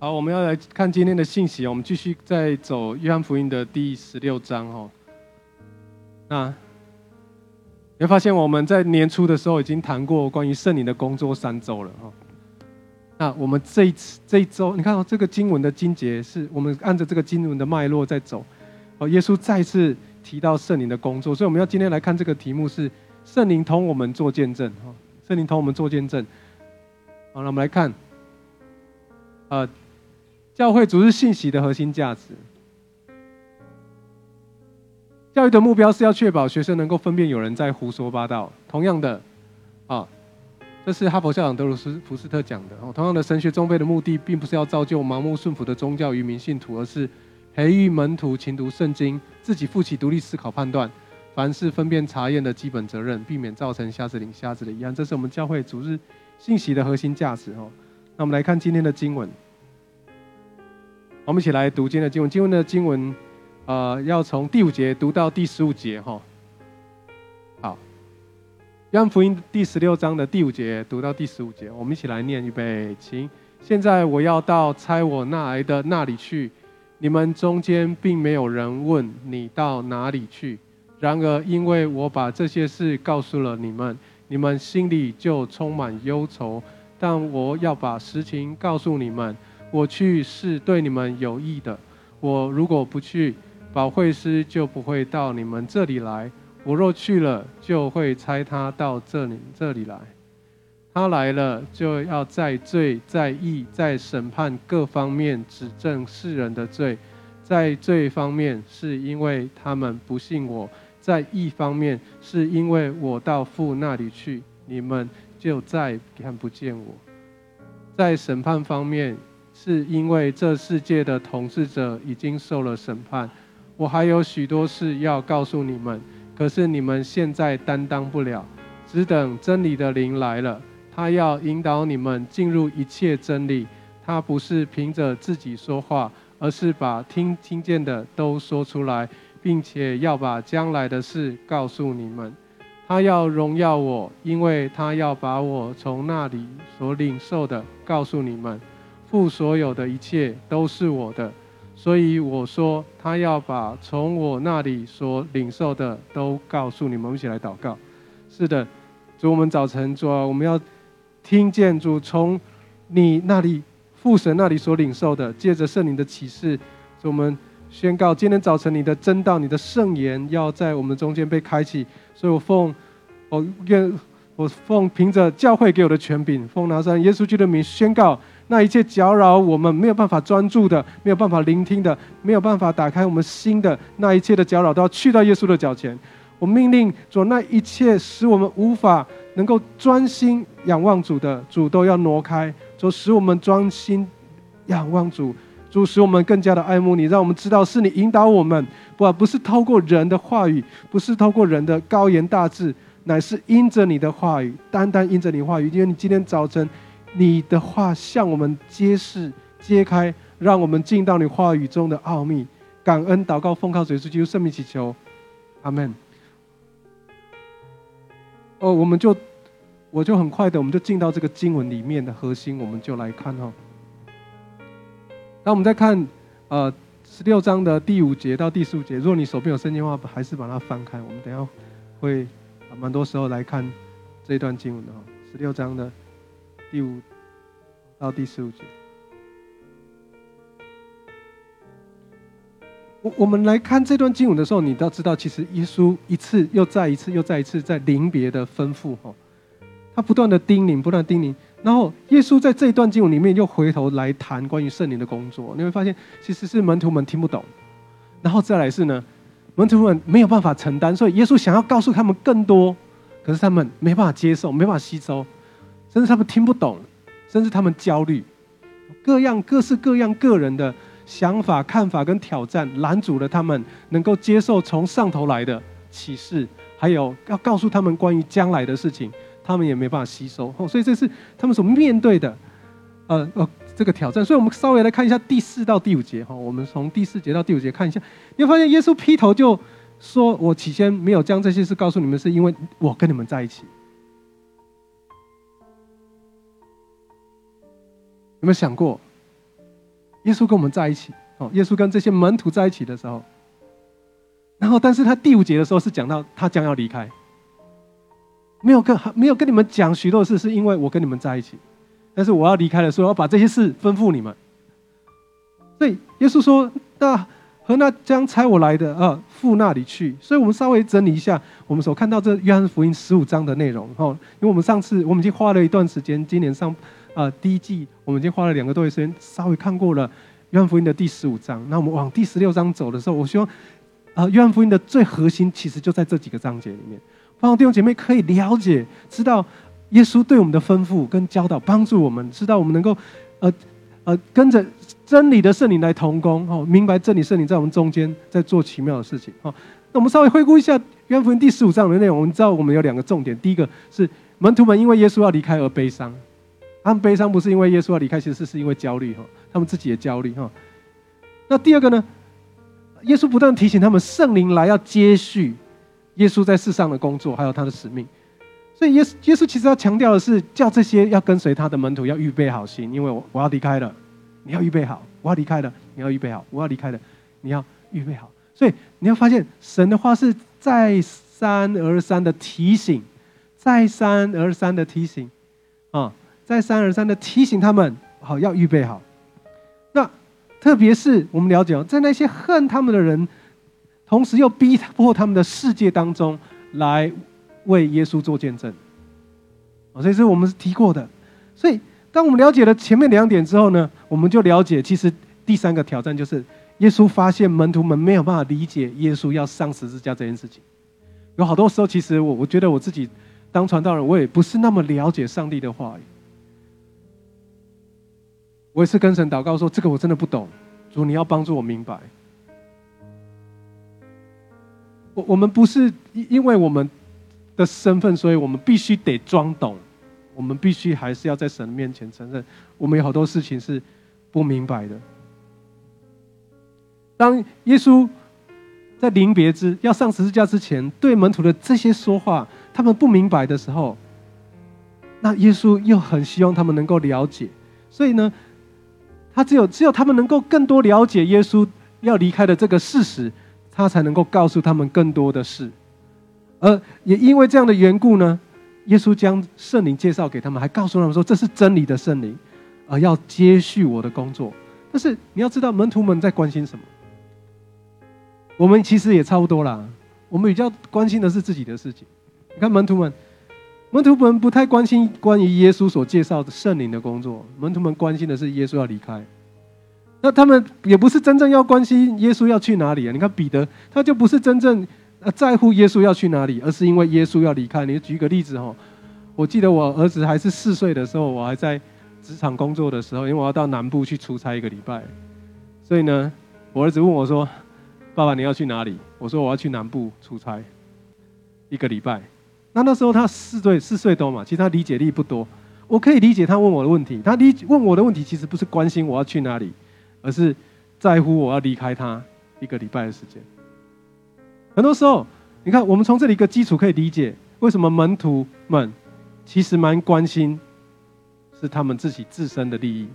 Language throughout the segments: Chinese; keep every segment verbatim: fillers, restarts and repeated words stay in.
好，我们要来看今天的信息，我们继续再走约翰福音的第十六章哦。那你会发现我们在年初的时候已经谈过关于圣灵的工作三周了哦。那我们这一次这一周，你看哦，这个经文的经节是我们按照这个经文的脉络在走哦。耶稣再次提到圣灵的工作，所以我们要今天来看这个题目是圣灵同我们做见证哦。圣灵同我们做见证。好，那我们来看，呃。教会主日信息的核心价值，教育的目标是要确保学生能够分辨有人在胡说八道。同样的，啊，这是哈佛校长德鲁斯福斯特讲的。同样的，神学宗派的目的并不是要造就盲目顺服的宗教与民信徒，而是培育门徒勤读圣经，自己负起独立思考判断，凡是分辨查验的基本责任，避免造成瞎子领瞎子的遗憾。这是我们教会主日信息的核心价值。那我们来看今天的经文。我们一起来读今天的经文。今天的经文，呃，要从第五节读到第十五节哈。好，约翰福音第十六章的第五节读到第十五节，我们一起来念，预备，请。现在我要到差我那来的那里去，你们中间并没有人问你到哪里去。然而，因为我把这些事告诉了你们，你们心里就充满忧愁。但我要把实情告诉你们。我去是对你们有益的，我如果不去，保惠师就不会到你们这里来。我若去了，就会差他到这里这里来。他来了，就要在罪、在义、在审判各方面指证世人的罪。在罪方面，是因为他们不信我；在义方面，是因为我到父那里去，你们就再看不见我。在审判方面，是因为这世界的统治者已经受了审判。我还有许多事要告诉你们，可是你们现在担当不了，只等真理的灵来了，他要引导你们进入一切真理。他不是凭着自己说话，而是把听听见的都说出来，并且要把将来的事告诉你们。他要荣耀我，因为他要把我从那里所领受的告诉你们。父所有的一切都是我的，所以我说他要把从我那里所领受的都告诉你们。我们一起来祷告。是的，主，我们早晨主啊，我们要听见主从你那里父神那里所领受的，借着圣灵的启示，主，我们宣告今天早晨你的真道、你的圣言要在我们中间被开启。所以我奉我愿我奉凭着教会给我的权柄，奉拿撒勒耶稣基督的名宣告，那一切搅扰我们没有办法专注的、没有办法聆听的、没有办法打开我们心的那一切的搅扰，都要去到耶稣的脚前。我命令主，那一切使我们无法能够专心仰望主的，主都要挪开，主使我们专心仰望主，主使我们更加的爱慕你，让我们知道是你引导我们，不不是透过人的话语，不是透过人的高言大志，乃是因着你的话语，单单因着你的话语。因为你今天早晨你的话向我们揭示揭开，让我们进到你话语中的奥秘。感恩祷告奉靠主耶稣基督圣名祈求，阿们。哦，我们就我就很快的，我们就进到这个经文里面的核心，我们就来看哦。那我们再看呃十六章的第五节到第十五节，如果你手边有圣经的话，还是把它翻开。我们等一下会蛮多时候来看这一段经文的哈。十六章的第五到第十五节，我我们来看这段经文的时候，你都要知道，其实耶稣一次又再一次又再一次在临别的吩咐哈，他不断的叮咛，不断地叮咛。然后耶稣在这一段经文里面又回头来谈关于圣灵的工作，你会发现其实是门徒们听不懂，然后再来是呢，门徒们没有办法承担，所以耶稣想要告诉他们更多，可是他们没办法接受，没办法吸收，甚至他们听不懂，甚至他们焦虑，各样各式各样个人的想法、看法跟挑战拦阻了他们能够接受从上头来的启示，还有要告诉他们关于将来的事情，他们也没办法吸收。所以这是他们所面对的呃呃这个挑战。所以我们稍微来看一下第四到第五节，我们从第四节到第五节看一下，你会发现耶稣劈头就说，我起先没有将这些事告诉你们，是因为我跟你们在一起。有没有想过， 耶稣跟我们在一起，耶稣跟这些门徒在一起的时候，然后但是他第五节的时候是讲到他将要离开，没有跟没有跟你们讲许多事，是因为我跟你们在一起，但是我要离开的时候，要把这些事吩咐你们。所以耶稣说，那和那将差我来的啊父那里去。所以我们稍微整理一下我们所看到这约翰福音十五章的内容，因为我们上次我们已经花了一段时间，今年上呃第一季我们已经花了两个多月时间，稍微看过了约翰福音的第十五章。那我们往第十六章走的时候，我希望呃约翰福音的最核心其实就在这几个章节里面，帮助弟兄姐妹可以了解知道耶稣对我们的吩咐跟教导，帮助我们知道我们能够呃呃跟着真理的圣灵来同工，哦，明白真理圣灵在我们中间在做奇妙的事情。哦，那我们稍微回顾一下约翰福音第十五章的内容。我们知道我们有两个重点，第一个是门徒们因为耶稣要离开而悲伤，他们悲伤不是因为耶稣要离开，其实是因为焦虑，他们自己也焦虑。那第二个呢，耶稣不断提醒他们圣灵来要接续耶稣在世上的工作还有他的使命。所以耶稣耶稣其实要强调的是叫这些要跟随他的门徒要预备好心，因为我我要离开了，你要预备好，我要离开了，你要预备好，我要离开了，你要预备好。所以你要发现神的话是再三而三的提醒，再三而三的提醒啊，再三而三的提醒他们好要预备好。那特别是我们了解在那些恨他们的人同时又逼迫他们的世界当中来为耶稣做见证，所以这是我们提过的。所以当我们了解了前面两点之后呢，我们就了解其实第三个挑战就是耶稣发现门徒们没有办法理解耶稣要上十字架这件事情。有好多时候其实我我觉得我自己当传道人，我也不是那么了解上帝的话语。我也是跟神祷告说，这个我真的不懂，主你要帮助我明白。我我们不是因为我们的身份，所以我们必须得装懂，我们必须还是要在神面前承认，我们有好多事情是不明白的。当耶稣在临别之要上十字架之前，对门徒的这些说话，他们不明白的时候，那耶稣又很希望他们能够了解，所以呢，他只有只有他们能够更多了解耶稣要离开的这个事实，他才能够告诉他们更多的事。而也因为这样的缘故呢，耶稣将圣灵介绍给他们，还告诉他们说这是真理的圣灵，而要接续我的工作。但是你要知道门徒们在关心什么，我们其实也差不多啦，我们比较关心的是自己的事情。你看门徒们门徒们不太关心关于耶稣所介绍的圣灵的工作，门徒们关心的是耶稣要离开。那他们也不是真正要关心耶稣要去哪里啊。你看彼得他就不是真正在乎耶稣要去哪里，而是因为耶稣要离开。你举个例子，我记得我儿子还是四岁的时候，我还在职场工作的时候，因为我要到南部去出差一个礼拜，所以呢我儿子问我说，爸爸你要去哪里？我说我要去南部出差一个礼拜。那那时候他四岁四岁多嘛，其实他理解力不多，我可以理解他问我的问题。他理问我的问题其实不是关心我要去哪里，而是在乎我要离开他一个礼拜的时间。很多时候你看我们从这里一个基础可以理解为什么门徒们其实蛮关心是他们自己自身的利益。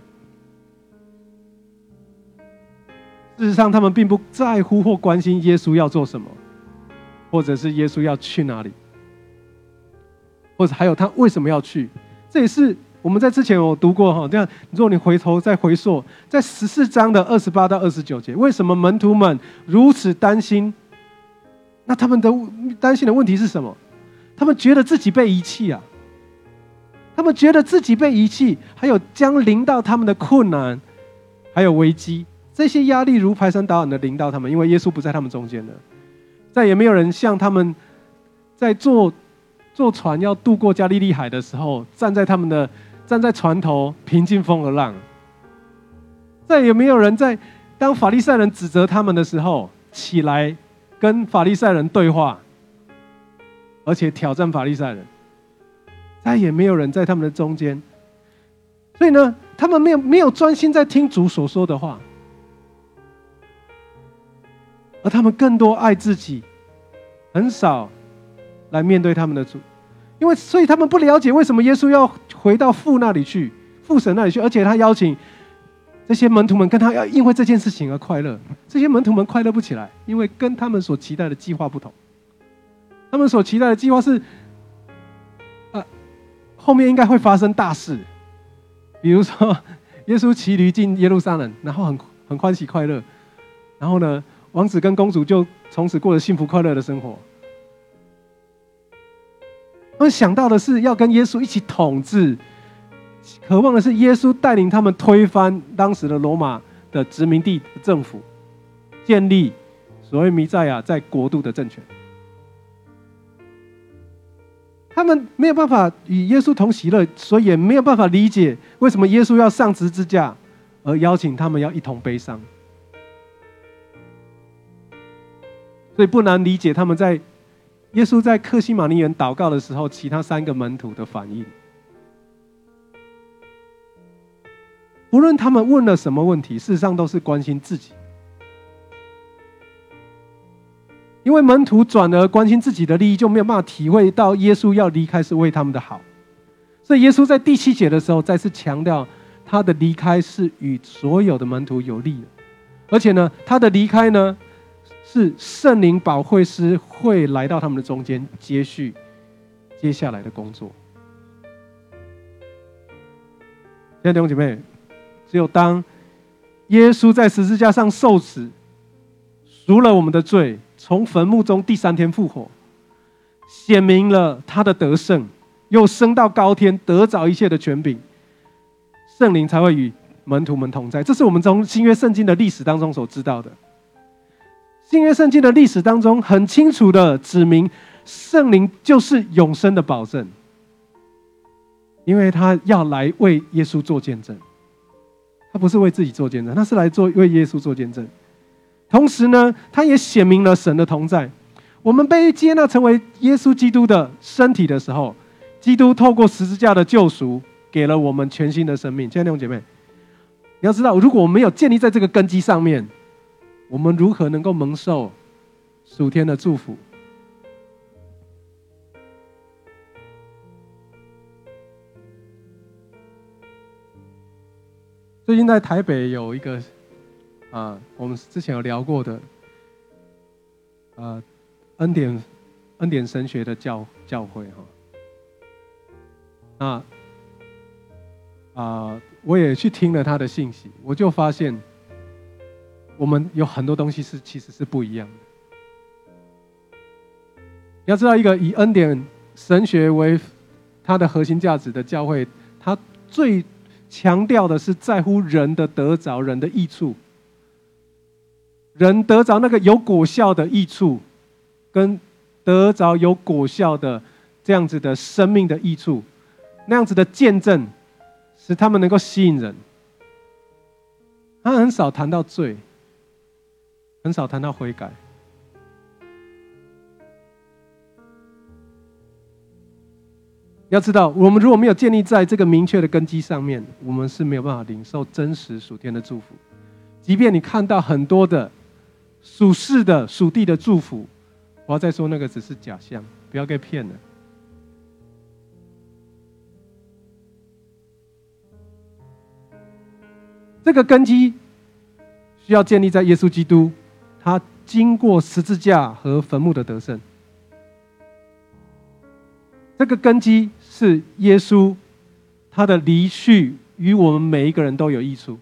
事实上他们并不在乎或关心耶稣要做什么，或者是耶稣要去哪里，或者还有他为什么要去。这也是我们在之前有读过，这样如果你回头再回溯在十四章的二十八到二十九节，为什么门徒们如此担心？那他们的担心的问题是什么？他们觉得自己被遗弃啊，他们觉得自己被遗弃，还有将临到他们的困难还有危机，这些压力如排山倒海的临到他们，因为耶稣不在他们中间了，再也没有人像他们在坐坐船要渡过加利利海的时候，站在他们的站在船头平静风和浪，再也没有人在当法利赛人指责他们的时候起来跟法利赛人对话，而且挑战法利赛人，再也没有人在他们的中间。所以呢，他们没有没有专心在听主所说的话，而他们更多爱自己，很少来面对他们的主。因为所以他们不了解为什么耶稣要回到父那里去，父神那里去，而且他邀请那些门徒们跟他要因为这件事情而快乐，这些门徒们快乐不起来，因为跟他们所期待的计划不同。他们所期待的计划是，呃，后面应该会发生大事，比如说耶稣骑驴进耶路撒冷，然后很很欢喜快乐，然后呢，王子跟公主就从此过着幸福快乐的生活。他们想到的是要跟耶稣一起统治，渴望的是耶稣带领他们推翻当时的罗马的殖民地政府，建立所谓弥赛亚在国度的政权。他们没有办法与耶稣同喜乐，所以也没有办法理解为什么耶稣要上十字架，而邀请他们要一同悲伤。所以不难理解他们在耶稣在客西马尼园祷告的时候，其他三个门徒的反应。无论他们问了什么问题，事实上都是关心自己。因为门徒转而关心自己的利益，就没有办法体会到耶稣要离开是为他们的好。所以耶稣在第七节的时候再次强调，他的离开是与所有的门徒有利的，而且呢，他的离开呢，是圣灵保惠师会来到他们的中间，接续接下来的工作。亲爱的弟兄姐妹，只有当耶稣在十字架上受死，赎了我们的罪，从坟墓中第三天复活，显明了他的得胜，又升到高天，得着一切的权柄，圣灵才会与门徒们同在。这是我们从新约圣经的历史当中所知道的。新约圣经的历史当中很清楚的指明，圣灵就是永生的保证，因为他要来为耶稣做见证，他不是为自己做见证，他是来做为耶稣做见证。同时呢，他也显明了神的同在。我们被接纳成为耶稣基督的身体的时候，基督透过十字架的救赎，给了我们全新的生命。亲爱的弟兄姐妹，你要知道，如果我们没有建立在这个根基上面，我们如何能够蒙受属天的祝福？最近在台北有一个啊，我们之前有聊过的，呃，恩典恩典神学的教教会哈。那啊，我也去听了他的信息，我就发现，我们有很多东西是其实是不一样的。你要知道，一个以恩典神学为它的核心价值的教会，它最强调的是在乎人的得着，人的益处。人得着那个有果效的益处，跟得着有果效的这样子的生命的益处，那样子的见证，使他们能够吸引人。他很少谈到罪，很少谈到悔改。要知道，我们如果没有建立在这个明确的根基上面，我们是没有办法领受真实属天的祝福。即便你看到很多的属世的属地的祝福，我要再说，那个只是假象，不要被骗了。这个根基需要建立在耶稣基督，他经过十字架和坟墓的得胜。这个根基是耶稣他的离去与我们每一个人都有益处，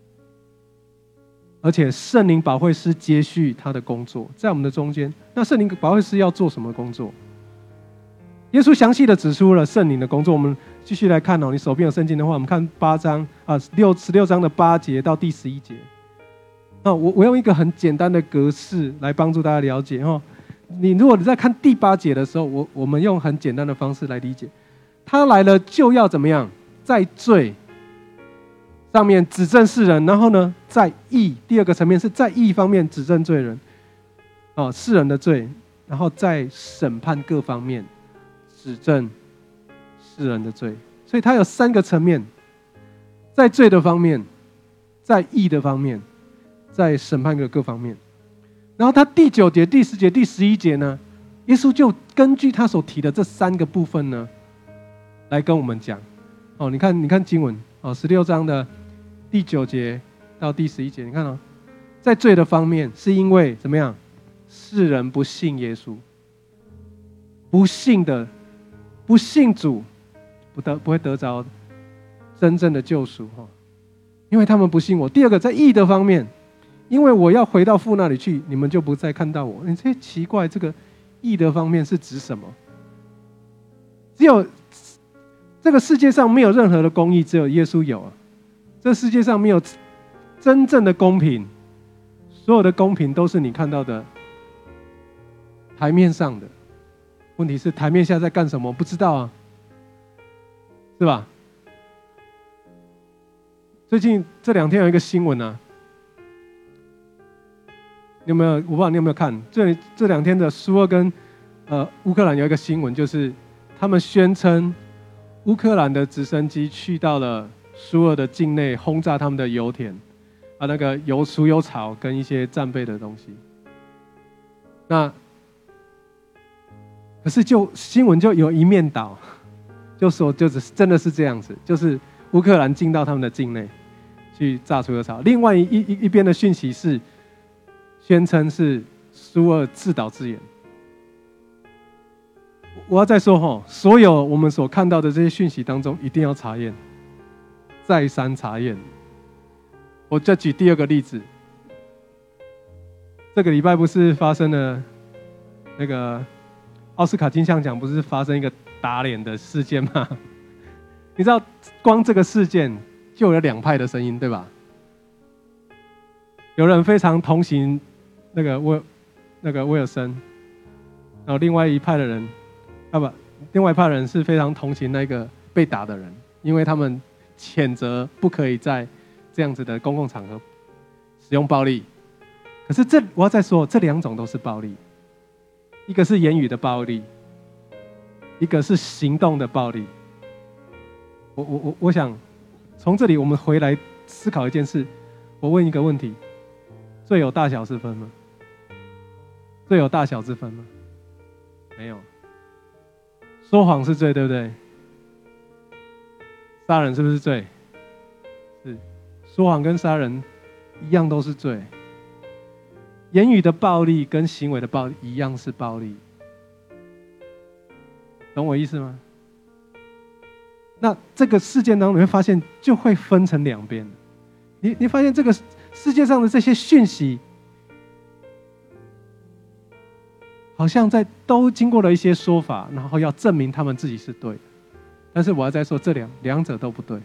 而且圣灵保惠师接续他的工作在我们的中间。那圣灵保惠师要做什么工作？耶稣详细的指出了圣灵的工作。我们继续来看哦，你手边有圣经的话，我们看八章啊，六十六章的八节到第十一节。啊，我我用一个很简单的格式来帮助大家了解哦。你如果你在看第八节的时候，我我们用很简单的方式来理解，他来了就要怎么样，在罪上面指证世人，然后呢，在义第二个层面是在义方面指证罪人，啊，世人的罪，然后在审判各方面指证世人的罪。所以他有三个层面，在罪的方面，在义的方面，在审判的各方面。然后他第九节、第十节、第十一节呢，耶稣就根据他所提的这三个部分呢，来跟我们讲。哦，你看，你看经文哦，十六章的第九节到第十一节，你看哦，在罪的方面是因为怎么样？世人不信耶稣，不信的，不信主，不得不会得着真正的救赎哈，因为他们不信我。第二个，在义的方面，因为我要回到父那里去，你们就不再看到我。你这奇怪，这个义的方面是指什么？只有这个世界上没有任何的公义，只有耶稣有啊。这世界上没有真正的公平，所有的公平都是你看到的台面上的。问题是台面下在干什么？不知道啊，是吧？最近这两天有一个新闻啊，你有没有？我不知道你有没有看？这这两天的苏俄跟呃乌克兰有一个新闻，就是他们宣称乌克兰的直升机去到了苏俄的境内，轰炸他们的油田啊，那个油储油槽跟一些战备的东西。那可是就新闻就有一面倒，就说就是真的是这样子，就是乌克兰进到他们的境内去炸储油槽。另外一一一边的讯息是宣称是苏俄自导自演。我要再说哈，所有我们所看到的这些讯息当中，一定要查验，再三查验。我再举第二个例子，这个礼拜不是发生了那个奥斯卡金像奖，不是发生一个打脸的事件吗？你知道，光这个事件就有两派的声音，对吧？有人非常同情那个威那个威尔森，然后另外一派的人，啊不，另外一派的人是非常同情那个被打的人，因为他们谴责不可以在这样子的公共场合使用暴力。可是这我要再说，这两种都是暴力，一个是言语的暴力，一个是行动的暴力。我我我我想从这里我们回来思考一件事，我问一个问题：罪有大小之分吗？罪有大小之分吗？没有。说谎是罪，对不对？杀人是不是罪？是。说谎跟杀人一样都是罪。言语的暴力跟行为的暴力一样是暴力，懂我意思吗？那这个事件当中，你会发现就会分成两边。你你发现这个世界上的这些讯息，好像在都经过了一些说法，然后要证明他们自己是对的。但是我要再说，这两两者都不对。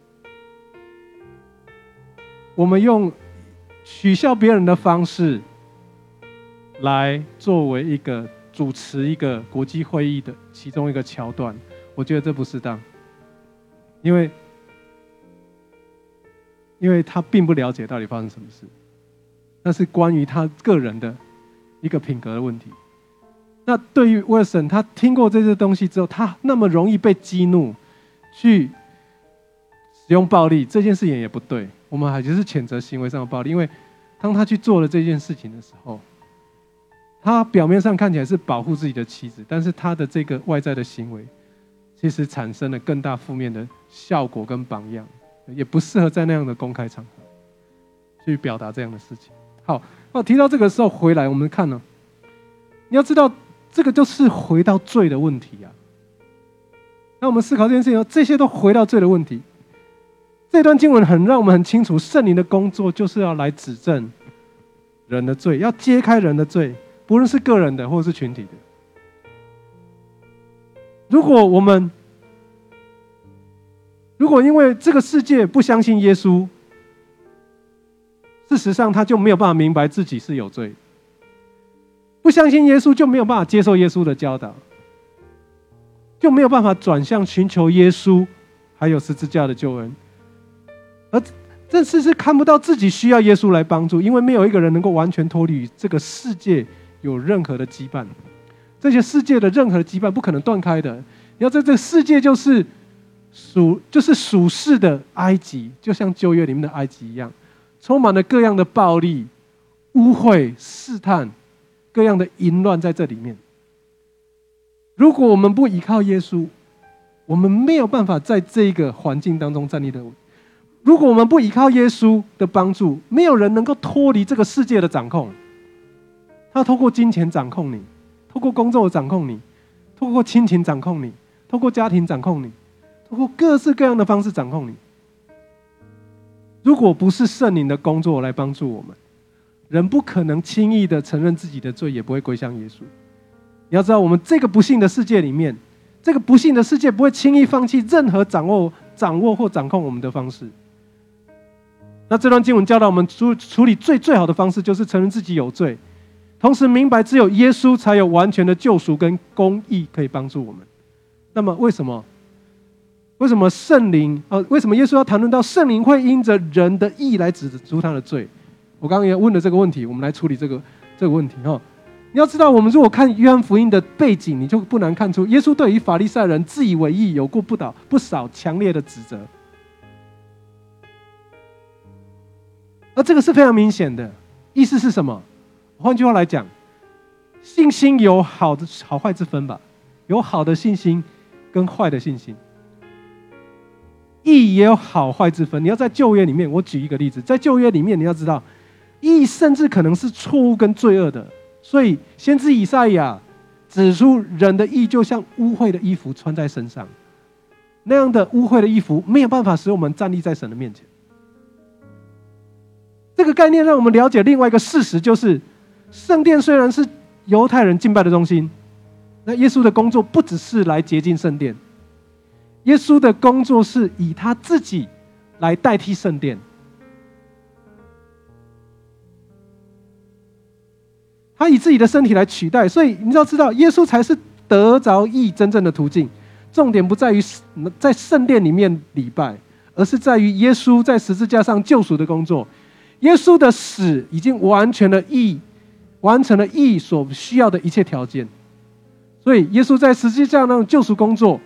我们用取笑别人的方式来作为一个主持一个国际会议的其中一个桥段，我觉得这不适当，因为因为他并不了解到底发生什么事，那是关于他个人的一个品格的问题。那对于威尔森，他听过这些东西之后，他那么容易被激怒，去使用暴力，这件事情也不对。我们还就是谴责行为上的暴力，因为当他去做了这件事情的时候，他表面上看起来是保护自己的妻子，但是他的这个外在的行为，其实产生了更大负面的效果跟榜样，也不适合在那样的公开场合去表达这样的事情。好，那提到这个时候回来，我们看呢，你要知道，这个就是回到罪的问题啊。那我们思考这件事情，这些都回到罪的问题。这段经文很让我们很清楚，圣灵的工作就是要来指正人的罪，要揭开人的罪，不论是个人的或是群体的。如果我们如果因为这个世界不相信耶稣，事实上他就没有办法明白自己是有罪，不相信耶稣就没有办法接受耶稣的教导，就没有办法转向寻求耶稣还有十字架的救恩。而这次是看不到自己需要耶稣来帮助，因为没有一个人能够完全脱离于这个世界有任何的羁绊，这些世界的任何的羁绊不可能断开的。你要在这个世界就是属就是属世的埃及，就像旧约里面的埃及一样，充满了各样的暴力、污秽、试探，各样的淫乱在这里面。如果我们不依靠耶稣，我们没有办法在这个环境当中站立得稳。 如果我们不依靠耶稣的帮助，没有人能够脱离这个世界的掌控。他透过金钱掌控你，透过工作掌控你，透过亲情掌控你，透过家庭掌控你，透过各式各样的方式掌控你。如果不是圣灵的工作来帮助我们，人不可能轻易的承认自己的罪，也不会归向耶稣。你要知道，我们这个不幸的世界里面，这个不幸的世界不会轻易放弃任何掌握、掌握或掌控我们的方式。那这段经文教导我们处处理罪最好的方式，就是承认自己有罪，同时明白只有耶稣才有完全的救赎跟公义可以帮助我们。那么为什么？为什么圣灵？呃，为什么耶稣要谈论到圣灵会因着人的义来指出他的罪？我刚刚也问了这个问题，我们来处理这个这个问题哈。你要知道，我们如果看约翰福音的背景，你就不难看出，耶稣对于法利赛人自以为义有过不少不少强烈的指责，而这个是非常明显的。意思是什么？换句话来讲，信心有好的好坏之分吧，有好的信心跟坏的信心。义也有好坏之分。你要在旧约里面，我举一个例子，在旧约里面，你要知道，义甚至可能是错误跟罪恶的。所以先知以赛亚指出，人的义就像污秽的衣服穿在身上，那样的污秽的衣服没有办法使我们站立在神的面前。这个概念让我们了解另外一个事实，就是圣殿虽然是犹太人敬拜的中心，那耶稣的工作不只是来洁净圣殿，耶稣的工作是以他自己来代替圣殿。他以自己的身体来取代，所以你要知道，耶稣才是得着义真正的途径。重点不在于在圣殿里面礼拜，而是在于耶稣在十字架上救赎的工作。耶稣的死已经完全了义，完成了义所需要的一切条件。所以耶稣在十字架上的救赎工作，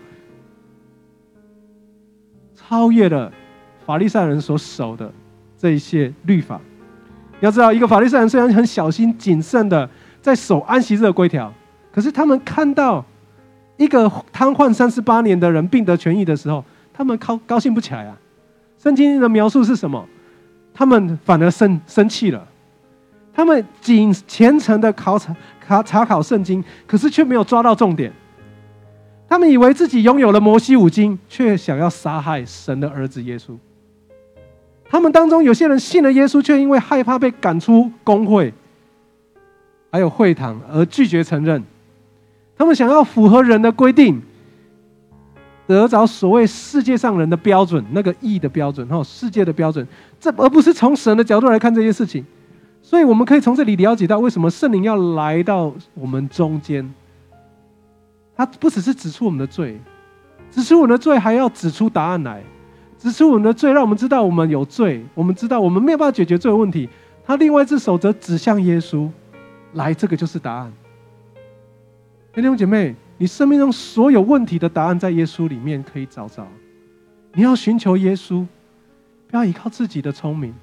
超越了法利赛人所守的这一些律法。你要知道，一个法利赛人虽然很小心谨慎的在守安息日的规条，可是他们看到一个瘫痪三十八年的人病得痊愈的时候，他们高高兴不起来啊。圣经的描述是什么？他们反而生生气了。他们仅虔诚的考察查查考圣经，可是却没有抓到重点。他们以为自己拥有了摩西五经，却想要杀害神的儿子耶稣。他们当中有些人信了耶稣，却因为害怕被赶出公会还有会堂而拒绝承认。他们想要符合人的规定，得着所谓世界上人的标准，那个义的标准，世界的标准，这而不是从神的角度来看这些事情。所以我们可以从这里了解到，为什么圣灵要来到我们中间。他不只是指出我们的罪，指出我们的罪，还要指出答案来。指出我们的罪，让我们知道我们有罪，我们知道我们没有办法解决罪的问题。他另外一只手则指向耶稣，来，这个就是答案。弟兄姐妹，你生命中所有问题的答案在耶稣里面可以找着。你要寻求耶稣，不要依靠自己的聪明。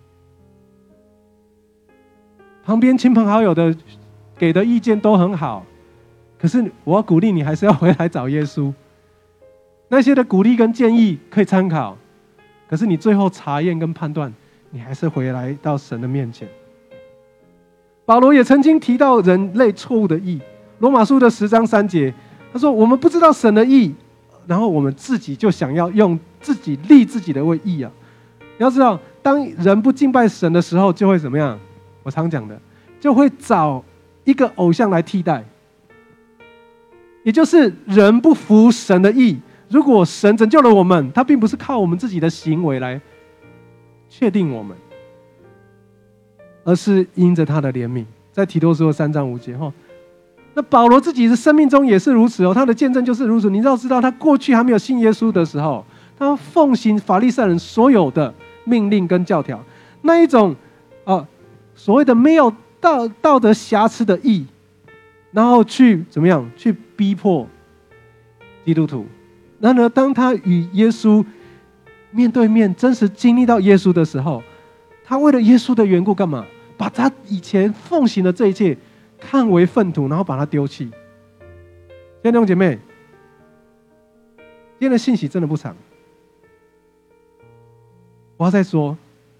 旁边亲朋好友的给的意见都很好，可是我要鼓励你，还是要回来找耶稣。那些的鼓励跟建议可以参考，可是你最后查验跟判断，你还是回来到神的面前。保罗也曾经提到人类错误的义，罗马书的十章三节，他说我们不知道神的义，然后我们自己就想要用自己立自己的为义啊。你要知道，当人不敬拜神的时候，就会怎么样？我常讲的，就会找一个偶像来替代，也就是人不服神的义。如果神拯救了我们，他并不是靠我们自己的行为来确定我们，而是因着他的怜悯。在提多书三章五节，那保罗自己的生命中也是如此哦，他的见证就是如此。你要知道，他过去还没有信耶稣的时候，他奉行法利赛人所有的命令跟教条，那一种、呃、所谓的没有 道, 道德瑕疵的义，然后去怎么样去逼迫基督徒。然而当他与耶稣面对面真实经历到耶稣的时候，他为了耶稣的缘故干嘛？把他以前奉行的这一切看为粪土，然后把它丢弃。弟兄姐妹，今天的信息真的不长， 我要再说，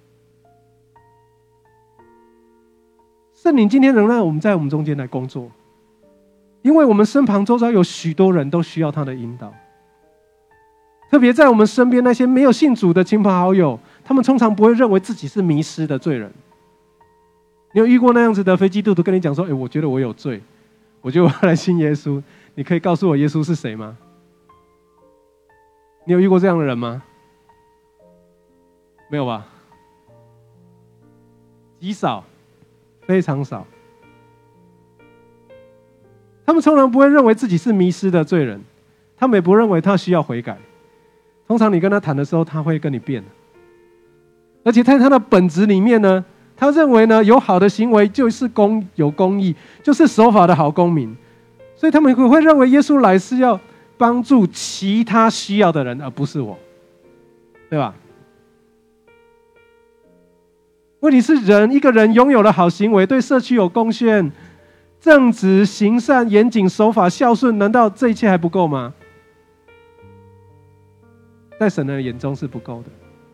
圣灵今天仍然我们在我们中间来工作，因为我们身旁周遭有许多人都需要他的引导。特别在我们身边那些没有信主的亲朋好友，他们通常不会认为自己是迷失的罪人。你有遇过那样子的非基督徒跟你讲说，哎，我觉得我有罪，我觉得我要来信耶稣，你可以告诉我耶稣是谁吗？你有遇过这样的人吗？没有吧？极少，非常少。他们通常不会认为自己是迷失的罪人，他们也不认为他需要悔改。通常你跟他谈的时候，他会跟你辩，而且在他的本质里面呢，他认为呢，有好的行为就是公有公义，就是守法的好公民，所以他们会认为耶稣来是要帮助其他需要的人，而不是我，对吧？问题是人一个人拥有了好行为，对社区有贡献，正直、行善、严谨、守法、孝顺，难道这一切还不够吗？在神的眼中是不够的。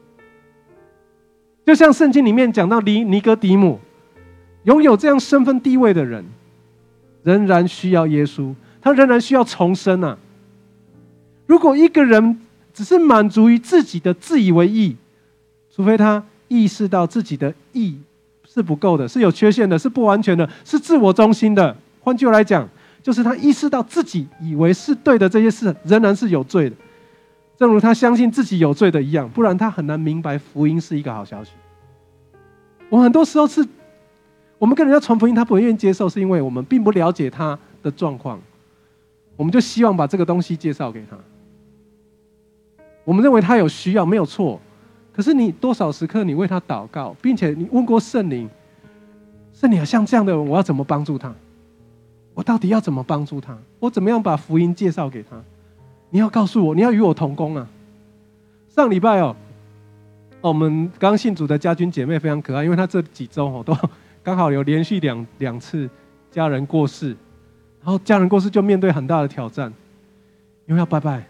就像圣经里面讲到尼尼哥底母，拥有这样身份地位的人，仍然需要耶稣，他仍然需要重生啊！如果一个人只是满足于自己的自以为义，除非他意识到自己的义是不够的，是有缺陷的，是不完全的，是自我中心的。换句话来讲，就是他意识到自己以为是对的这些事，仍然是有罪的。正如他相信自己有罪的一样，不然他很难明白福音是一个好消息。我很多时候是，我们跟人家传福音，他不愿意接受，是因为我们并不了解他的状况，我们就希望把这个东西介绍给他。我们认为他有需要，没有错。可是你多少时刻你为他祷告，并且你问过圣灵，圣灵像这样的人，我要怎么帮助他？我到底要怎么帮助他？我怎么样把福音介绍给他？你要告诉我，你要与我同工啊！上礼拜哦，哦我们刚信主的家军姐妹非常可爱，因为她这几周哦都刚好有连续两两次家人过世，然后家人过世就面对很大的挑战，因为要拜拜。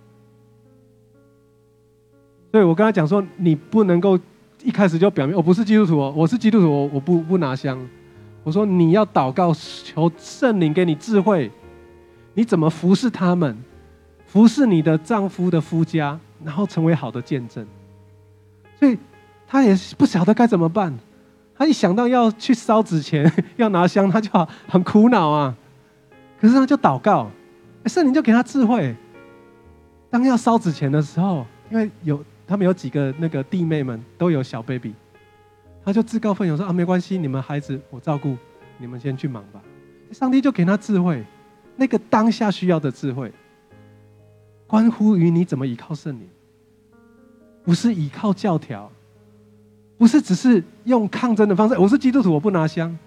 所以我跟他讲说，你不能够一开始就表明我不是基督徒哦，我是基督徒，我我不不拿香。我说你要祷告，求圣灵给你智慧，你怎么服侍他们，服侍你的丈夫的夫家，然后成为好的见证。所以他也不晓得该怎么办，他一想到要去烧纸钱要拿香，他就很苦恼啊。可是他就祷告，圣灵就给他智慧。当要烧纸钱的时候，因为有他们有几个那个弟妹们都有小 baby， 他就自告奋勇说啊，没关系，你们孩子我照顾，你们先去忙吧。上帝就给他智慧，那个当下需要的智慧，关乎于你怎么依靠圣灵，不是依靠教条，不是只是用抗争的方式。我是基督徒，我不拿香。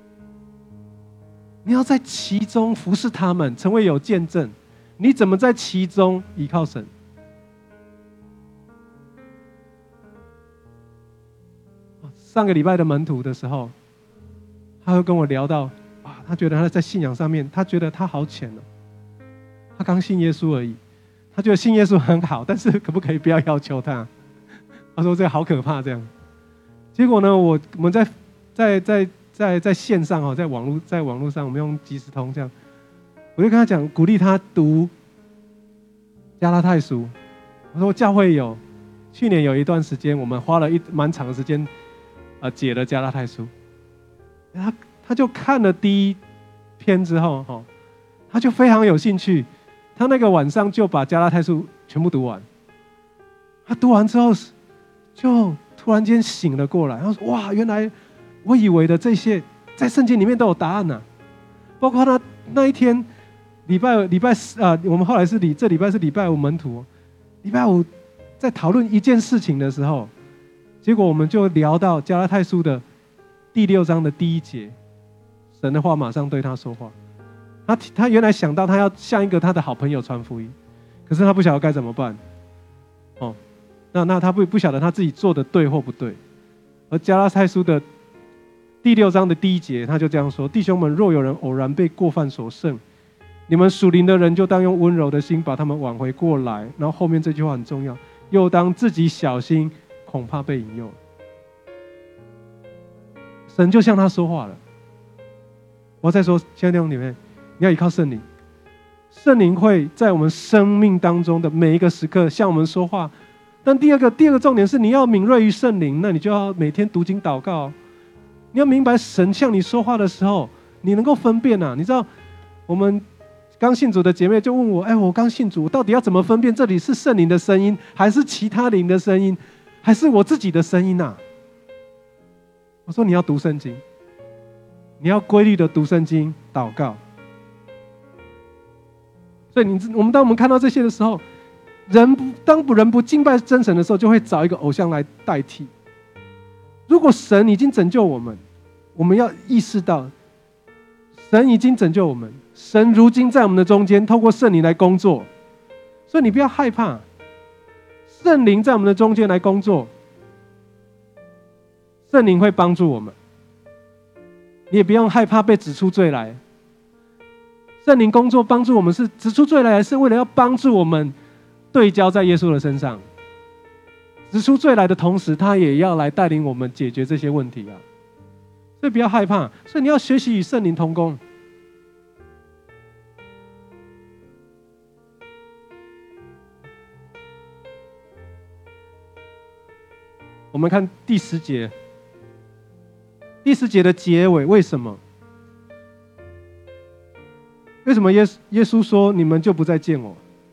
你要在其中服侍他们，成为有见证。你怎么在其中依靠神？上个礼拜的门徒的时候，他会跟我聊到啊，他觉得他在信仰上面，他觉得他好浅哦，他刚信耶稣而已，他觉得信耶稣很好，但是可不可以不要要求他？他说这个好可怕这样。结果呢，我我们在在在在在线上哦，在网络在网络上，我们用即时通这样，我就跟他讲，鼓励他读加拉太书。我说教会有去年有一段时间，我们花了一蛮长的时间。啊，解了加拉太书，他他就看了第一篇之后，哈，他就非常有兴趣，他那个晚上就把加拉太书全部读完。他读完之后，就突然间醒了过来，他说：“哇，原来我以为的这些在圣经里面都有答案啊！包括他那一天礼拜礼拜四啊，我们后来是礼这礼拜是礼拜五门徒，礼拜五在讨论一件事情的时候。”结果我们就聊到加拉太书的第六章的第一节，神的话马上对他说话。他他原来想到他要向一个他的好朋友传福音，可是他不晓得该怎么办。哦，那那他不不晓得他自己做的对或不对。而加拉太书的第六章的第一节，他就这样说：弟兄们，若有人偶然被过犯所胜，你们属灵的人就当用温柔的心把他们挽回过来。然后后面这句话很重要，又当自己小心。 恐怕被引诱。神就向他说话了。我再说，亲爱的弟兄姐妹，你要依靠圣灵，圣灵会在我们生命当中的每一个时刻向我们说话。但第二个，第二个重点是你要敏锐于圣灵，那你就要每天读经祷告。你要明白神向你说话的时候，你能够分辨啊。你知道，我们刚信主的姐妹就问我：哎，我刚信主，到底要怎么分辨这里是圣灵的声音，还是其他灵的声音，还是我自己的声音啊？我说你要读圣经，你要规律的读圣经、祷告。所以你，我们当我们看到这些的时候，人不当不人不敬拜真神的时候，就会找一个偶像来代替。如果神已经拯救我们，我们要意识到，神已经拯救我们，神如今在我们的中间，透过圣灵来工作。所以你不要害怕，圣灵在我们的中间来工作，圣灵会帮助我们。你也不用害怕被指出罪来。圣灵工作帮助我们，是指出罪来，是为了要帮助我们对焦在耶稣的身上。指出罪来的同时，他也要来带领我们解决这些问题啊！所以不要害怕，所以你要学习与圣灵同工。我们看第十节，第十节的结尾，为什么？为什么耶稣耶稣说你们就不再见我？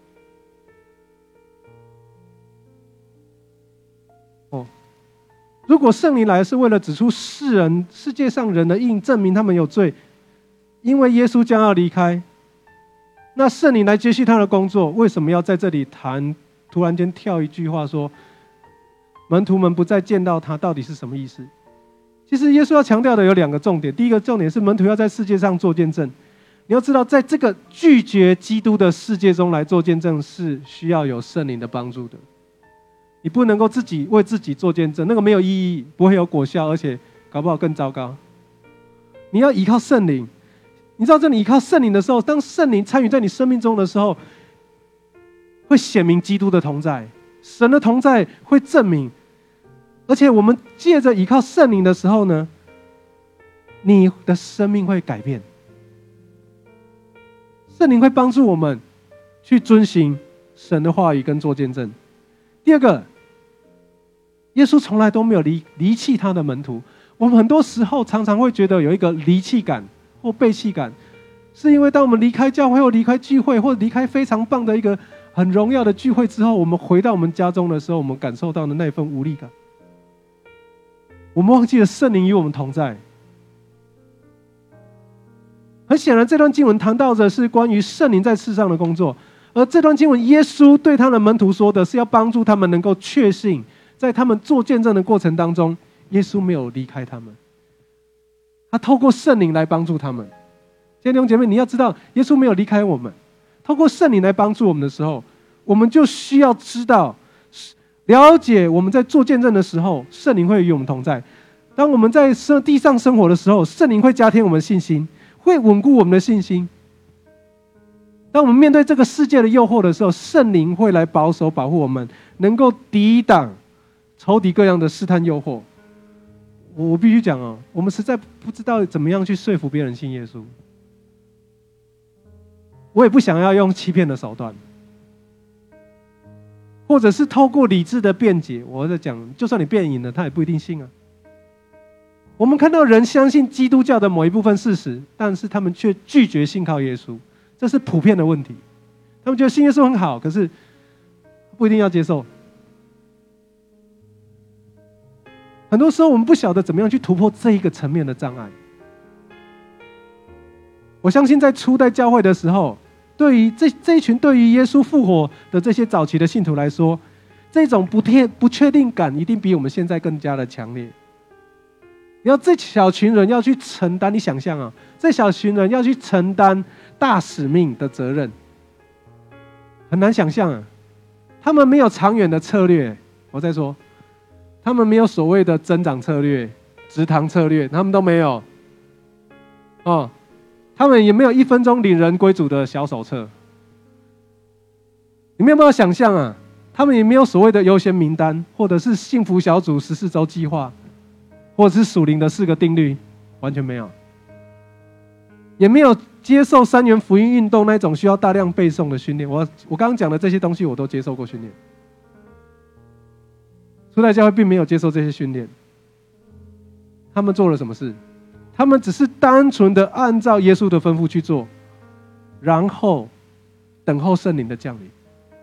哦，如果圣灵来是为了指出世人世界上人的印，证明他们有罪，因为耶稣将要离开，那圣灵来接续他的工作，为什么要在这里谈？突然间跳一句话说，门徒们不再见到他，到底是什么意思？其实耶稣要强调的有两个重点，第一个重点是门徒要在世界上做见证。你要知道，在这个拒绝基督的世界中来做见证，是需要有圣灵的帮助的。你不能够自己为自己做见证，那个没有意义，不会有果效，而且搞不好更糟糕。你要依靠圣灵。你知道，这里依靠圣灵的时候，当圣灵参与在你生命中的时候，会显明基督的同在，神的同在会证明。而且我们借着依靠圣灵的时候呢，你的生命会改变。圣灵会帮助我们去遵行神的话语跟做见证。第二个，耶稣从来都没有离离弃他的门徒。我们很多时候常常会觉得有一个离弃感或背弃感，是因为当我们离开教会或离开聚会，或离开非常棒的一个很荣耀的聚会之后，我们回到我们家中的时候，我们感受到的那份无力感。我们忘记了圣灵与我们同在。很显然，这段经文谈到的是关于圣灵在世上的工作，而这段经文，耶稣对他的门徒说的是要帮助他们能够确信，在他们做见证的过程当中，耶稣没有离开他们，他透过圣灵来帮助他们。亲爱的弟兄姐妹，你要知道，耶稣没有离开我们，透过圣灵来帮助我们的时候，我们就需要知道、了解，我们在做见证的时候，圣灵会与我们同在。当我们在地上生活的时候，圣灵会加添我们信心，会稳固我们的信心。当我们面对这个世界的诱惑的时候，圣灵会来保守保护我们，能够抵挡仇敌各样的试探诱惑。我必须讲哦，我们实在不知道怎么样去说服别人信耶稣。我也不想要用欺骗的手段，或者是透过理智的辩解。我在讲，就算你辩赢了，他也不一定信啊。我们看到人相信基督教的某一部分事实，但是他们却拒绝信靠耶稣，这是普遍的问题。他们觉得信耶稣很好，可是不一定要接受。很多时候我们不晓得怎么样去突破这一个层面的障碍。我相信在初代教会的时候，对于 这, 这一群对于耶稣复活的这些早期的信徒来说，这种不确不确定感一定比我们现在更加的强烈。你要这小群人要去承担，你想象啊，这小群人要去承担大使命的责任，很难想象啊。他们没有长远的策略，我再说，他们没有所谓的增长策略、直堂策略，他们都没有。哦，他们也没有一分钟领人归主的小手册。你没有办法想象啊， 他们也没有所谓的优先名单，或者是幸福小组十四周计划，或者是属灵的四个定律，完全没有。也没有接受三元福音运动那种需要大量背诵的训练。我我刚刚讲的这些东西，我都接受过训练。初代教会并没有接受这些训练。他们做了什么事？他们只是单纯的按照耶稣的吩咐去做，然后等候圣灵的降临。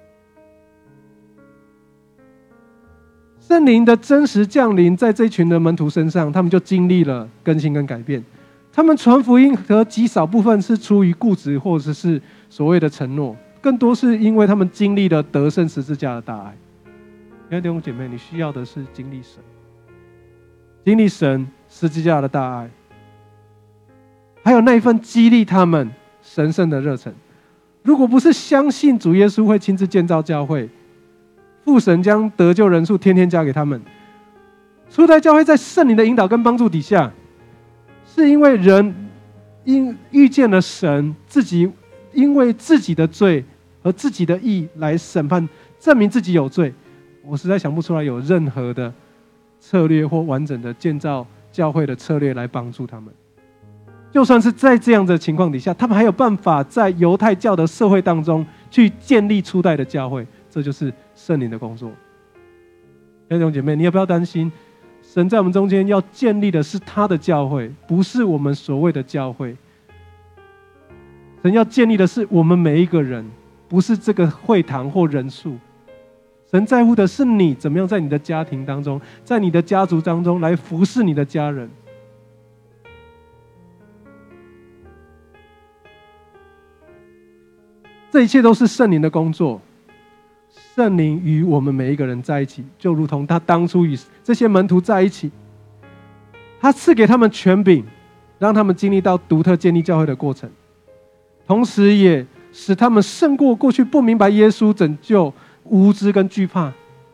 圣灵的真实降临在这群的门徒身上，他们就经历了更新跟改变。他们传福音和极少部分是出于固执或者是所谓的承诺，更多是因为他们经历了得胜十字架的大爱。弟兄姐妹，你需要的是经历神，经历神十字架的大爱，还有那一份激励他们神圣的热忱。如果不是相信主耶稣会亲自建造教会，父神将得救人数天天加给他们，初代教会在圣灵的引导跟帮助底下，是因为人因遇见了神，自己因为自己的罪和自己的义来审判，证明自己有罪。我实在想不出来有任何的策略或完整的建造教会的策略来帮助他们。就算是在这样的情况底下，他们还有办法在犹太教的社会当中去建立初代的教会，这就是圣灵的工作。弟兄姐妹，你也不要担心，神在我们中间要建立的是他的教会，不是我们所谓的教会。神要建立的是我们每一个人，不是这个会堂或人数。神在乎的是你怎么样在你的家庭当中，在你的家族当中来服侍你的家人。这一切都是圣灵的工作。圣灵与我们每一个人在一起，就如同他当初与这些门徒在一起，他赐给他们权柄，让他们经历到独特建立教会的过程，同时也使他们胜过过去不明白耶稣拯救、无知跟惧怕，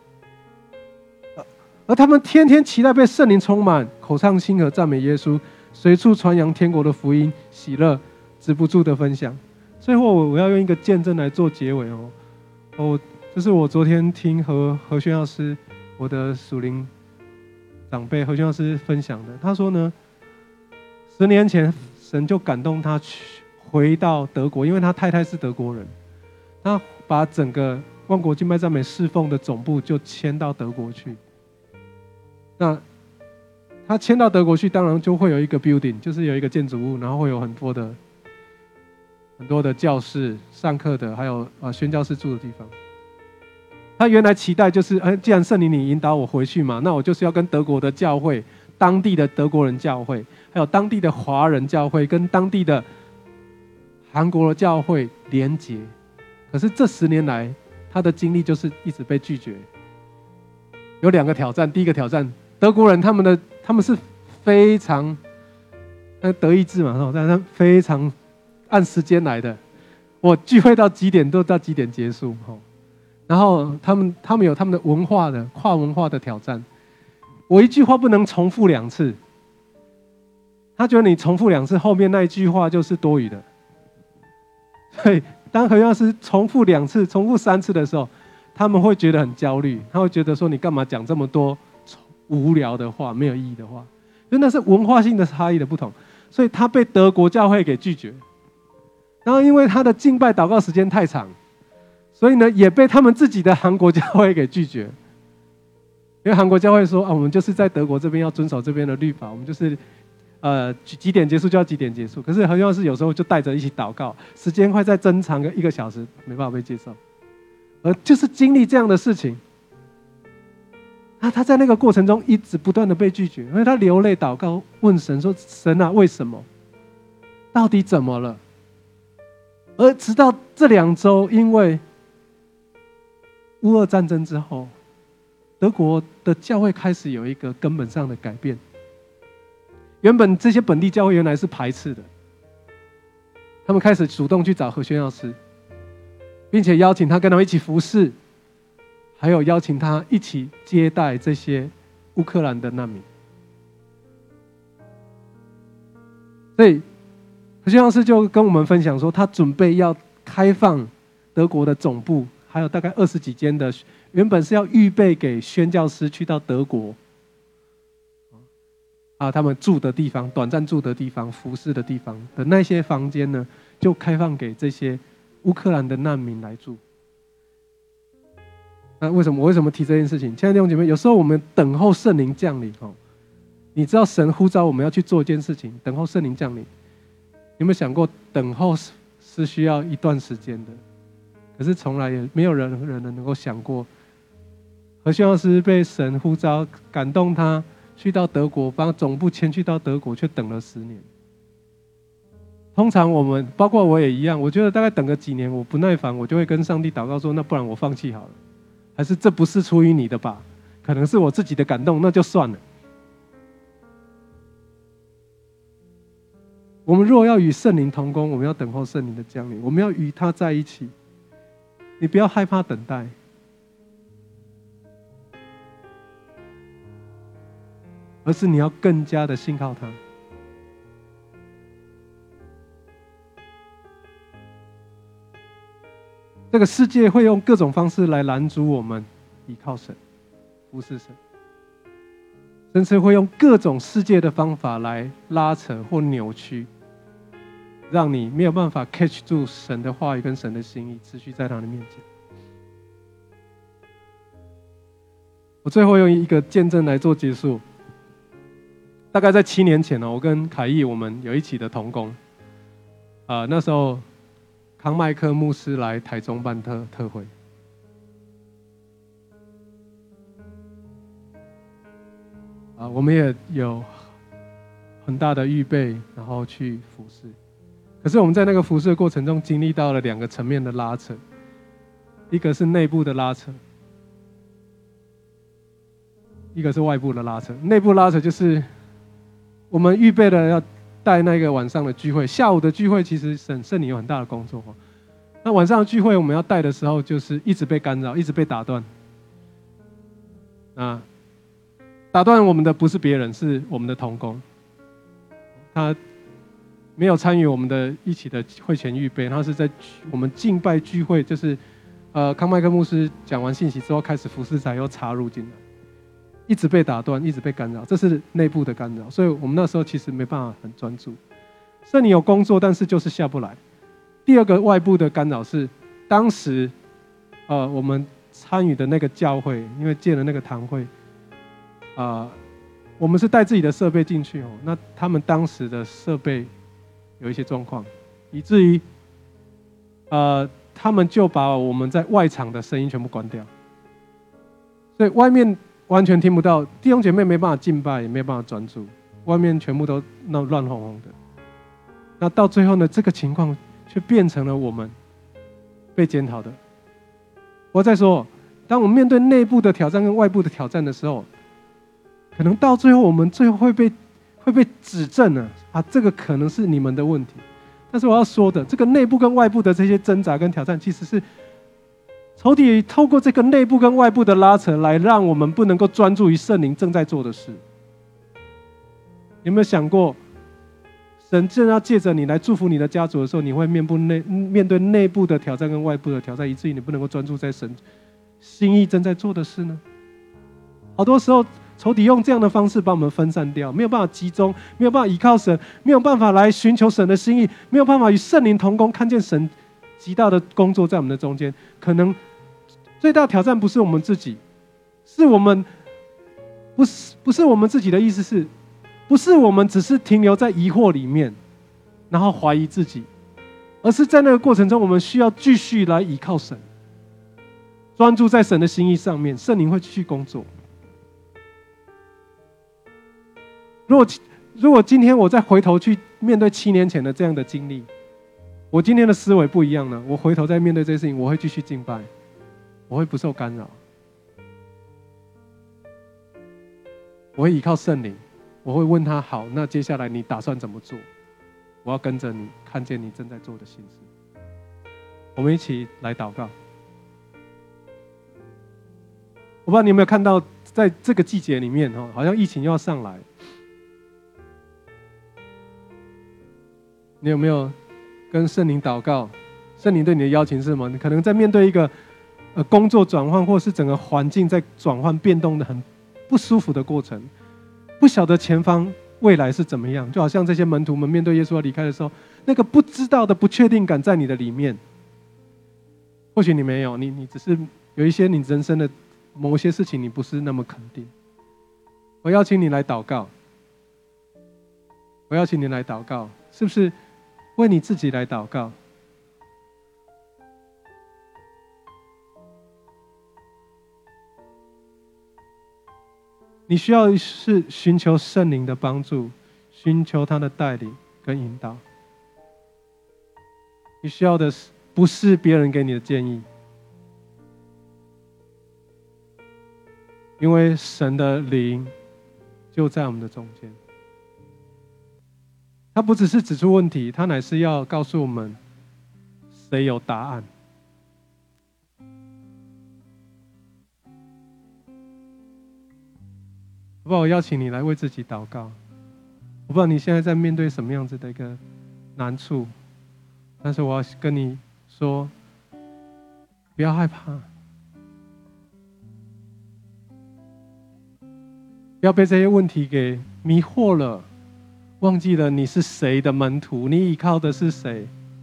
而他们天天期待被圣灵充满，口唱心和赞美耶稣，随处传扬天国的福音，喜乐止不住的分享。最后我要用一个见证来做结尾哦，哦，这是我昨天听何何宣老师，我的属灵长辈何宣老师分享的。他说呢，十年前神就感动他去回到德国，因为他太太是德国人，他把整个万国敬拜赞美侍奉的总部就迁到德国去。那他迁到德国去，当然就会有一个 building， 就是有一个建筑物，然后会有很多的很多的教室、上课的，还有呃宣教士住的地方。他原来期待就是，哎，既然圣灵你引导我回去嘛，那我就是要跟德国的教会、当地的德国人教会，还有当地的华人教会，跟当地的韩国的教会连结。可是这十年来，他的经历就是一直被拒绝。有两个挑战，第一个挑战，德国人他们的他们是非常，那德意志嘛，但是非常按时间来的，我聚会到几点都到几点结束。然后他们他们有他们的文化的跨文化的挑战，我一句话不能重复两次，他觉得你重复两次，后面那一句话就是多余的。所以当何药师重复两次、重复三次的时候，他们会觉得很焦虑，他会觉得说你干嘛讲这么多无聊的话、没有意义的话，因为那是文化性的差异的不同，所以他被德国教会给拒绝。然后因为他的敬拜祷告时间太长，所以呢也被他们自己的韩国教会给拒绝。因为韩国教会说啊，我们就是在德国这边要遵守这边的律法，我们就是呃几点结束就要几点结束。可是何药师有时候就带着一起祷告，时间会再增长个一个小时，没办法被接受。而就是经历这样的事情，他他在那个过程中一直不断的被拒绝，因为他流泪祷告问神说：“神啊，为什么？到底怎么了？”而直到这两周，因为乌俄战争之后，德国的教会开始有一个根本上的改变。原本这些本地教会原来是排斥的，他们开始主动去找何宣药师，并且邀请他跟他们一起服侍，还有邀请他一起接待这些乌克兰的难民。所以何宣药师就跟我们分享说，他准备要开放德国的总部， 还有大概二十几间的，原本是要预备给宣教师去到德国啊，他们住的地方、短暂住的地方、服侍的地方的那些房间呢，就开放给这些乌克兰的难民来住。那为什么我为什么提这件事情？亲爱的弟兄姐妹，有时候我们等候圣灵降临哦，你知道神呼召我们要去做一件事情，等候圣灵降临。有没有想过，等候是需要一段时间的？可是从来也没有人人能够想过，何宣老师被神呼召感动他去到德国，帮总部迁去到德国，却等了十年。通常我们，包括我也一样，我觉得大概等个几年，我不耐烦，我就会跟上帝祷告说：那不然我放弃好了，还是这不是出于你的吧？可能是我自己的感动，那就算了。我们若要与圣灵同工，我们要等候圣灵的降临，我们要与他在一起。你不要害怕等待，而是你要更加的信靠他。这个世界会用各种方式来拦阻我们依靠神、服侍神，甚至会用各种世界的方法来拉扯或扭曲，让你没有办法 catch 住神的话语跟神的心意，持续在他的面前。我最后用一个见证来做结束。大概在七年前呢，我跟凯毅我们有一起的同工，啊、呃，那时候康麦克牧师来台中办特特会，啊、呃，我们也有很大的预备，然后去服侍。可是我们在那个服侍的过程中，经历到了两个层面的拉扯，一个是内部的拉扯，一个是外部的拉扯。内部拉扯就是我们预备了要带那个晚上的聚会，下午的聚会其实圣圣灵有很大的工作。那晚上的聚会我们要带的时候，就是一直被干扰，一直被打断。啊，打断我们的不是别人，是我们的同工，他没有参与我们的一起的会前预备，他是在我们敬拜聚会，就是呃康麦克牧师讲完信息之后开始服侍才又插入进来，一直被打断，一直被干扰，这是内部的干扰。所以我们那时候其实没办法很专注，圣灵有工作，但是就是下不来。第二个外部的干扰是当时呃我们参与的那个教会，因为建了那个堂会啊、呃，我们是带自己的设备进去哦，那他们当时的设备有一些状况，以至于呃他们就把我们在外场的声音全部关掉，所以外面完全听不到，弟兄姐妹没办法敬拜，也没办法专注，外面全部都闹乱哄哄的。那到最后呢，这个情况却变成了我们被检讨的。我再说，当我们面对内部的挑战跟外部的挑战的时候，可能到最后我们最后会被会被指正了啊，这个可能是你们的问题。但是我要说的，这个内部跟外部的这些挣扎跟挑战，其实是仇敌透过这个内部跟外部的拉扯，来让我们不能够专注于圣灵正在做的事。有没有想过，神正要借着你来祝福你的家族的时候，你会面部内面对内部的挑战跟外部的挑战，以至于你不能够专注在神心意正在做的事呢？好多时候仇敌用这样的方式把我们分散掉，没有办法集中，没有办法依靠神，没有办法来寻求神的心意，没有办法与圣灵同工，看见神极大的工作在我们的中间。可能最大的挑战不是我们自己，是我们不是不是我们自己的意思是，不是我们只是停留在疑惑里面，然后怀疑自己，而是在那个过程中，我们需要继续来依靠神，专注在神的心意上面，圣灵会继续工作。如果如果今天我再回头去面对七年前的这样的经历，我今天的思维不一样了，我回头再面对这些事情，我会继续敬拜，我会不受干扰，我会依靠圣灵，我会问他，好，那接下来你打算怎么做？我要跟着你，看见你正在做的心事。我们一起来祷告。我不知道你有没有看到，在这个季节里面，好像疫情又要上来，你有没有跟圣灵祷告？圣灵对你的邀请是什么？你可能在面对一个呃工作转换，或是整个环境在转换变动的很不舒服的过程，不晓得前方未来是怎么样，就好像这些门徒们面对耶稣要离开的时候，那个不知道的不确定感在你的里面。或许你没有，你你只是有一些你人生的某些事情你不是那么肯定。我邀请你来祷告，我邀请你来祷告，是不是为你自己来祷告？你需要是寻求圣灵的帮助，寻求他的带领跟引导。你需要的不是别人给你的建议，因为神的灵就在我们的中间。他不只是指出问题，他乃是要告诉我们谁有答案。好不好？我邀请你来为自己祷告。我不知道你现在在面对什么样子的一个难处，但是我要跟你说，不要害怕，不要被这些问题给迷惑了，忘记了你是谁的门徒，你依靠的是谁，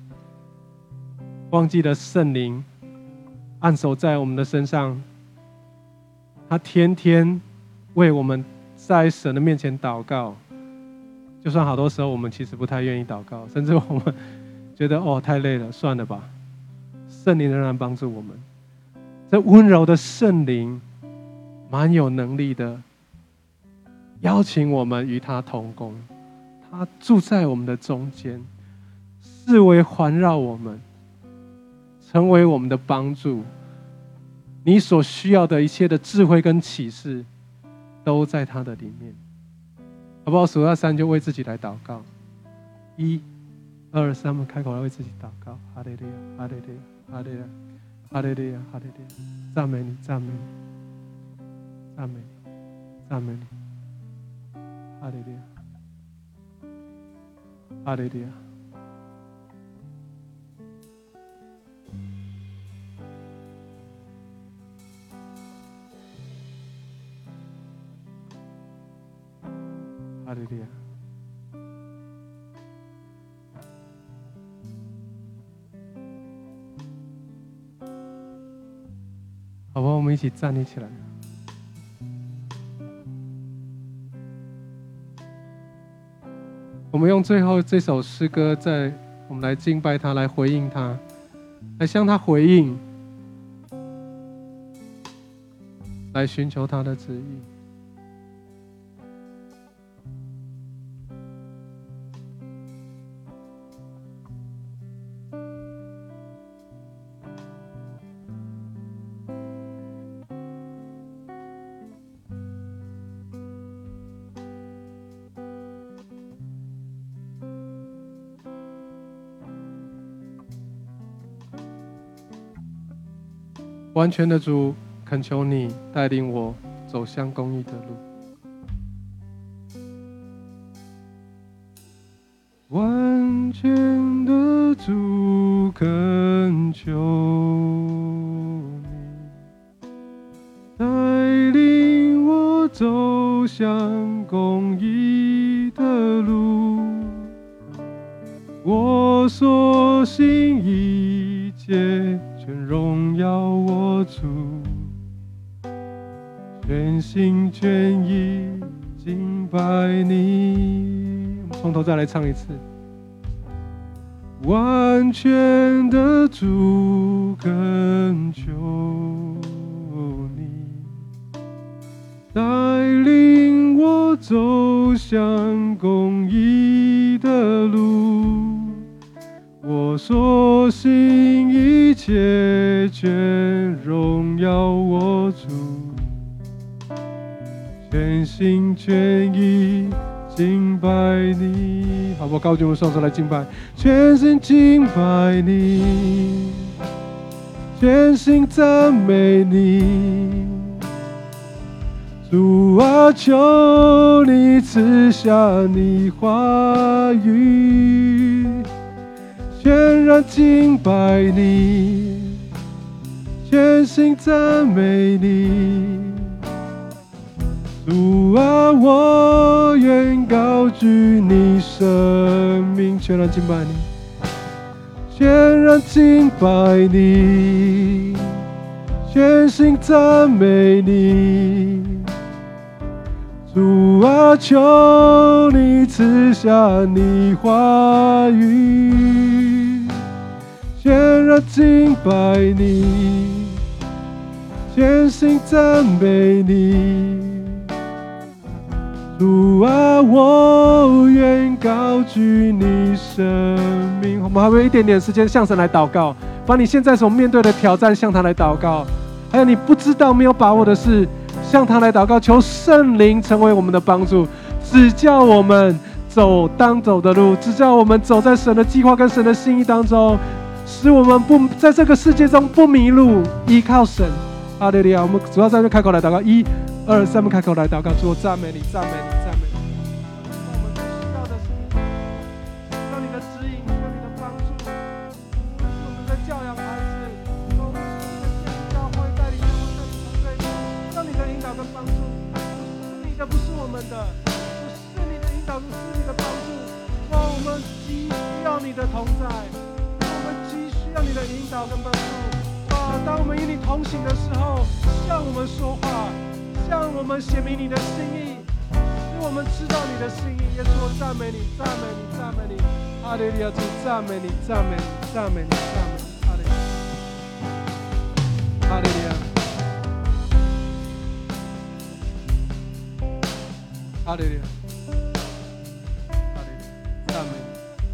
忘记了圣灵按手在我们的身上，他天天为我们在神的面前祷告。就算好多时候我们其实不太愿意祷告，甚至我们觉得哦太累了，算了吧，圣灵仍然帮助我们。这温柔的圣灵蛮有能力的，邀请我们与他同工，他住在我们的中间，四围环绕我们，成为我们的帮助。你所需要的一切的智慧跟启示都在他的里面。好不好？数到三就为自己来祷告，一二三，我们开口来为自己祷告。哈利路亚，哈利路亚，哈利路亚，哈利路亚，哈利路亚，赞美你，赞美你，赞美你，赞美你，哈利路亚，哈利路亚。哈利路亚。好吧，我们一起站立起来。我们用最后这首诗歌，在我们来敬拜他，来回应他，来向他回应，来寻求他的旨意。完全的主，恳求你带领我走向公义的路。完全的主，恳求你带领我走向公义的路。我所行一切，全荣耀我主，全心全意敬拜你。我们从头再来唱一次。完全的主，恳求你带领我走向公义的路。我所行一切，全荣耀我主，全心全意敬拜你。好不好？高举我们双手来敬拜，全心敬拜你，全心赞美你。主啊，求你赐下你话语，全然敬拜你， 全心赞美你。主啊，我愿高举你生命，全然敬拜你，全然敬拜你，全心赞美你。主啊，求你赐下你话语，全然敬拜你，全心赞美你。主啊，我愿高举你生命。我们还有一点点时间向神来祷告，把你现在所面对的挑战向他来祷告，还有你不知道没有把握的事向他来祷告，求圣灵成为我们的帮助，指教我们走当走的路，指教我们走在神的计划跟神的心意当中，使我们不在这个世界中不迷路，依靠神。哈利路亚！我们主要在这开口来祷告，一、二、三，我们开口来祷告，主，我赞美你，赞美你，赞美你。我们需要的是让你的指引，让你的帮助。我们在教养孩子，我们在教会带领我们的团队，让你的引导跟帮助，是你的，不是我们的，是你的引导，是你的帮助。哇，我们急需要你的同在，我们急需要你的引导跟帮助。当我们与你同行的时候，向我们说话，向我们显明你的心意，使我们知道你的心意。耶稣，我赞美你，赞美你，赞美你，哈利路亚！主，赞美你，赞美你，赞美你，赞美你，哈利路亚！哈利路亚！哈利路亚！哈利路亚！赞美你。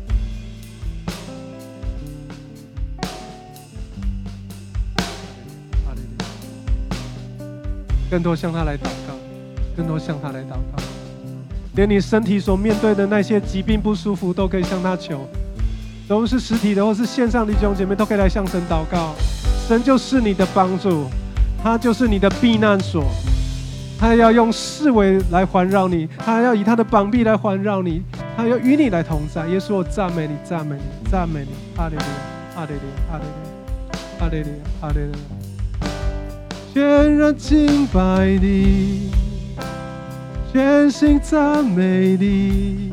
更多向他来祷告，更多向他来祷告，连你身体所面对的那些疾病不舒服都可以向他求。无论是实体的或是线上的弟兄姐妹都可以来向神祷告。神就是你的帮助，他就是你的避难所，他要用四围来环绕你，他要以他的膀臂来环绕你，他要与你来同在。耶稣，我赞美你，赞美你，赞美你，哈利路亚，哈利路亚，哈利路亚，哈利路亚。全然敬拜你，全心赞美你。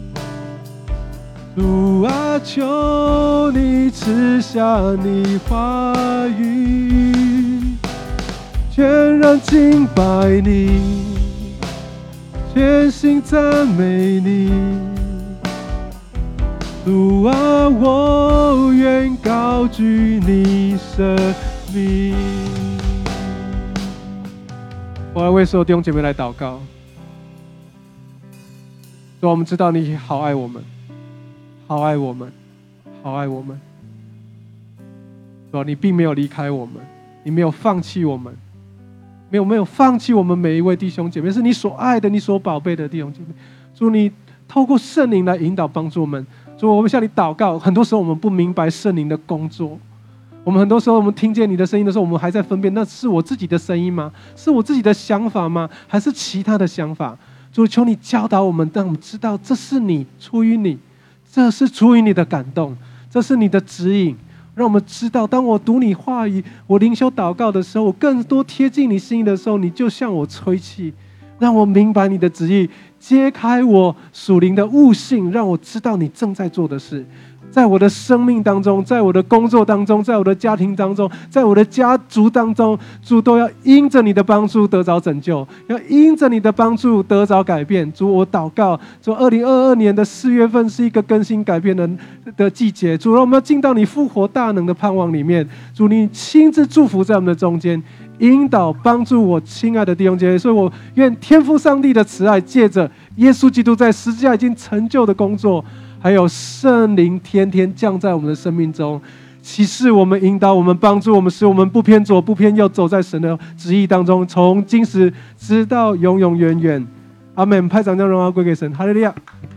主啊，求你赐下你话语，全然敬拜你，全心赞美你。主啊，我愿高举你生命。我要为所有弟兄姐妹来祷告。主，我们知道你好爱我们，好爱我们，好爱我们。主，你并没有离开我们，你没有放弃我们，没有没有放弃我们每一位弟兄姐妹，是你所爱的，你所宝贝的弟兄姐妹。主，你透过圣灵来引导帮助我们。主，我们向你祷告。很多时候我们不明白圣灵的工作。我们很多时候，我们听见你的声音的时候，我们还在分辨，那是我自己的声音吗？是我自己的想法吗？还是其他的想法？主，求你教导我们，让我们知道这是你，出于你，这是出于你的感动，这是你的指引，让我们知道，当我读你话语，我灵修祷告的时候，我更多贴近你心意的时候，你就向我吹气，让我明白你的旨意，揭开我属灵的悟性，让我知道你正在做的事。在我的生命当中，在我的工作当中，在我的家庭当中，在我的家族当中，主都要因着你的帮助得着拯救，要因着你的帮助得着改变。主，我祷告，主，二零二二年的四月份是一个更新改变的的季节。主，让我们要进到你复活大能的盼望里面。主，你亲自祝福在我们的中间，引导帮助我亲爱的弟兄姐妹。所以我愿天父上帝的慈爱，借着耶稣基督在十字架已经成就的工作，还有圣灵天天降在我们的生命中，启示我们，引导我们，帮助我们，使我们不偏左不偏右，走在神的旨意当中，从今时直到永永远远。阿们。拍掌将荣耀归给神，哈利路亚。